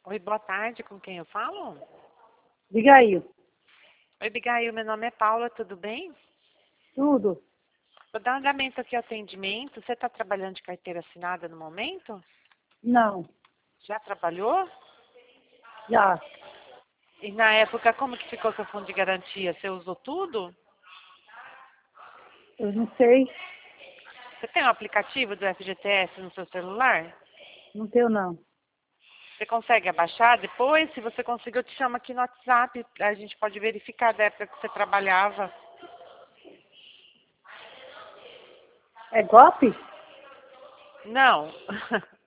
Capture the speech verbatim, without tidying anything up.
Oi, boa tarde, com quem eu falo? Diga aí. Oi, Abigail, meu nome é Paula, tudo bem? Tudo? Vou dar um andamento aqui ao atendimento. Você está trabalhando de carteira assinada no momento? Não. Já trabalhou? Já. E na época, como que ficou seu fundo de garantia? Você usou tudo? Eu não sei. Você tem um aplicativo do F G T S no seu celular? Não tenho, não. Você consegue abaixar depois? Se você conseguir, eu te chamo aqui no WhatsApp. A gente pode verificar da época que você trabalhava. É golpe? Não.